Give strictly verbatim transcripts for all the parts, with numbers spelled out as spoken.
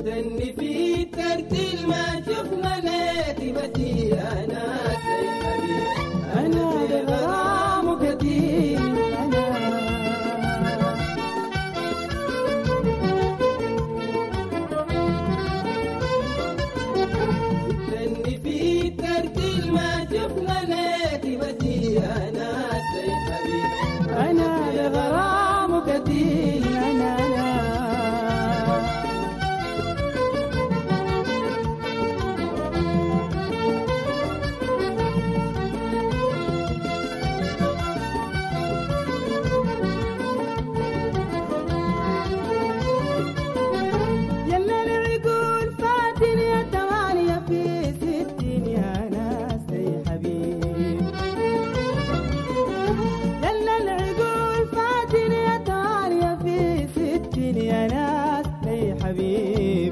تغني في ترتيل ما شفنا ناكبتي أنا يا حبيبي أنا بغرام كثير أنا تغني في ترتيل ما شفنا ناكبتي أنا يا حبيبي أنا بغرام كثير أنا يا ناس يا حبيب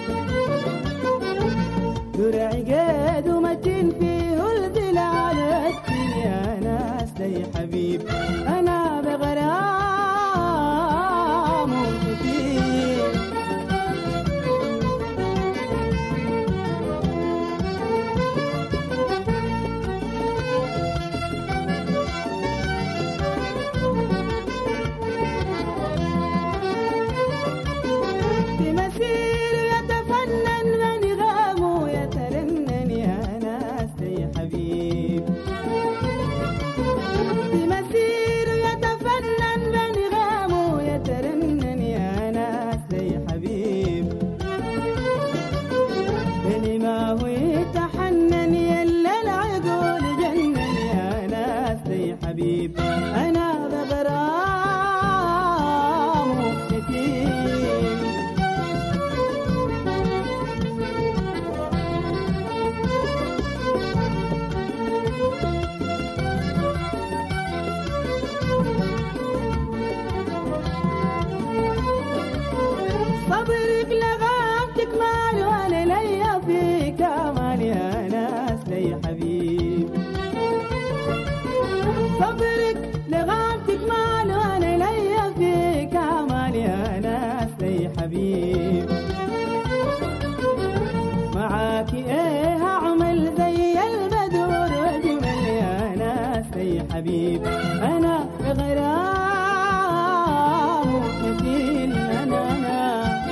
درع عقاد ومتين فيه الظلال يا ناس يا حبيب أنا بغرام كثير حبيب أنا بغرام كثير صبرك لغايتك مال وأنا ليا فيك أمال يا ناس يا حبيب صبرك لغايتك مال وانا ليا فيك امال يا ناس يا حبيب معاكي ايه اعمل زي البدور واجمل يا ناس يا حبيب انا بغرام كثير انا انا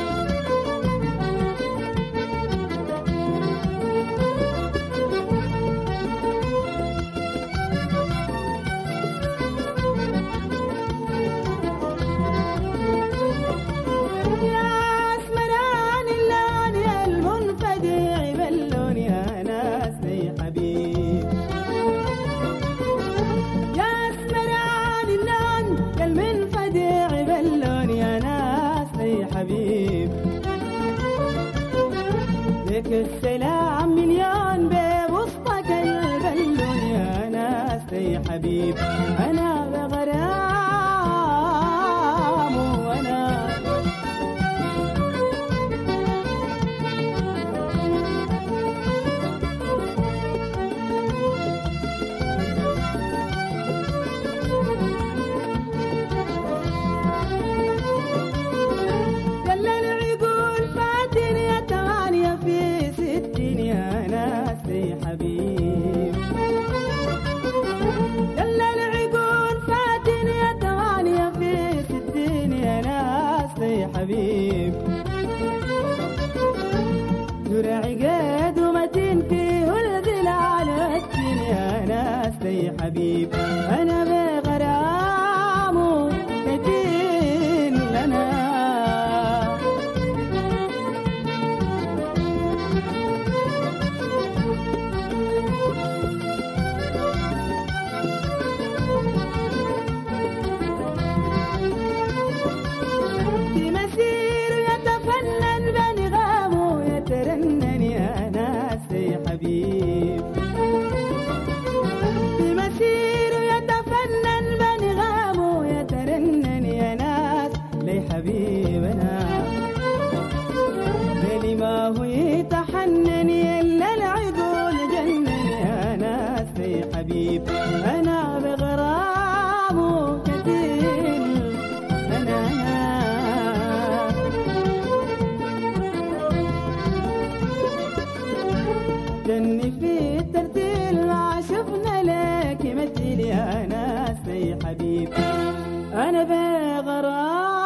حبيب لك السلام مليون بوسطك البلون يا ناس يا حبيب أنا بغرام وأنا حبيب يلا العقول فاتن يا ثمانية في ستين يا ناس يا حبيب درع عقاد ومتين فيه الظلال التين يا ناس يا حبيب أنا بغرام كثير لنا حبيب بمسير يتفنن بنغام ويترنن يا ناس لي حبيبنا ليلي ما هو يتحنن إلا العقول جنن يا ناس لي حبيب أنا بغرام كثير أنا, أنا جني في الترتيل ما شفنا لك مثيل يا ناس يا حبيب. أنا بغرام